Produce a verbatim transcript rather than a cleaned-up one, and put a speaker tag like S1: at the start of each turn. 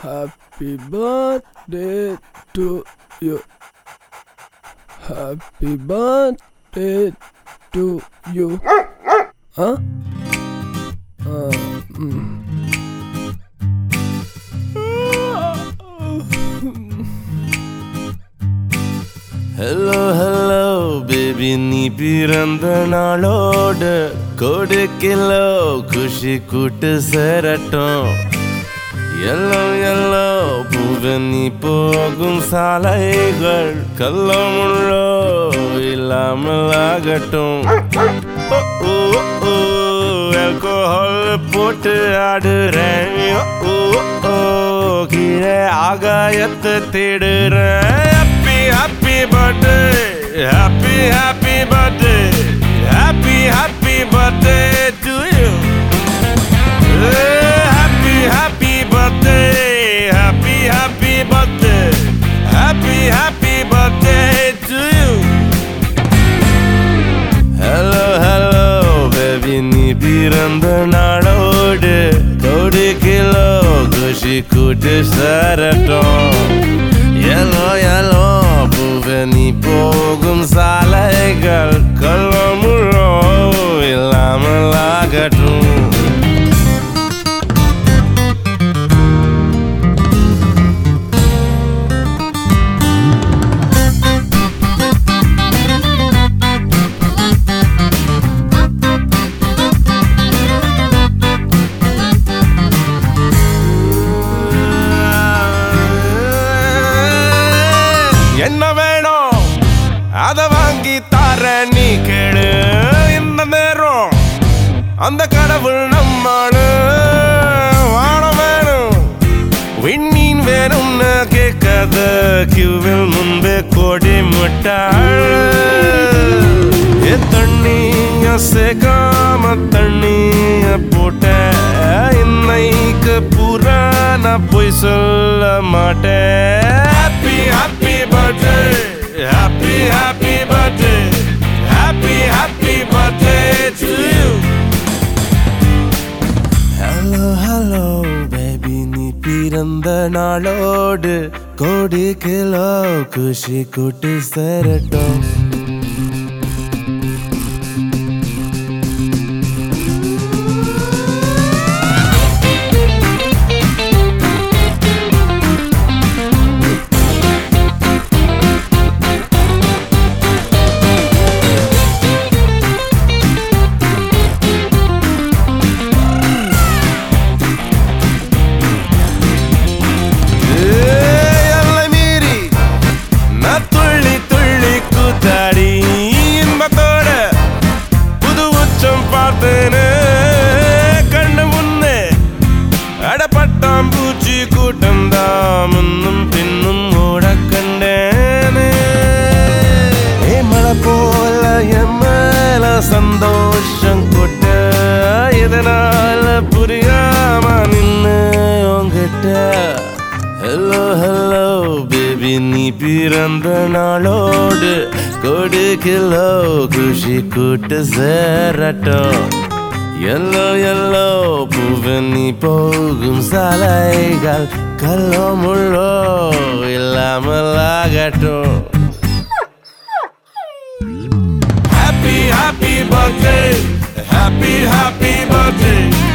S1: Happy birthday to you. Happy birthday to you. Huh? Uh, mm.
S2: Hello, hello, baby, நீ பிறந்த நாளோடு கோடி kilo குஷி கூட்டு சேரட்டும். எல்லோ எல்லோ பூவே நீ போகும் சாலைகள் கல்லோ முள்ளோ இல்லாமல் ஆகட்டும். ஆல்கோஹால் போட்டு ஆடுறேன், கீழே ஆகாயத்தை தேடுறேன். Happy birthday, happy happy birthday, happy happy birthday to you. Happy happy birthday, happy happy birthday, happy happy birthday to you. Hello hello baby, நீ பிறந்த நாளோடு கோடி கிலோ குஷி கூட்டு சேரட்டும். Yellow yellow பூவே நீ போகும் சாலைகள் கல்லோ முள்ளோ இல்லாமல் ஆகட்டும். என்ன வேணும் அத வாங்கி தார நீ கேளு. இந்த நேரம் அந்த கடவுள் நம்மாளு. வானம் வேணும் விண்மீன் வேணும்னு கேட்காத கியூவில் முன்பே கோடி முட்டாள். தண்ணிய சேர்க்காம தண்ணிய போட்ட இன்னைக்கு பூரா நான் போய் சொல்ல மாட்டேன். Happy happy birthday, happy happy birthday, happy happy birthday to you. Hello hello baby, நீ பிறந்த நாளோடு கோடி கிலோ குஷி கூட்டு சேரட்டும். கண்ணு முன்னே அடப்பட்டாம் பூச்சி கூட்டம் தான் முன்னும் பின்னும் ஓட கண்டேனே. மழை போல என் மேல சந்தோஷம் கொட்ட இதனால புரியாம நின்னு உங்கிட்ட. ஹலோ ஹலோ பேபி, நீ பிறந்த நாளோடு கோடி கிலோ குஷி கூட்டு சேரட்டும். எல்லோ எல்லோ பூவே நீ போகும் சாலைகள் கல்லோ முள்ளோ இல்லாமல் ஆகட்டும். Happy happy birthday, happy happy birthday.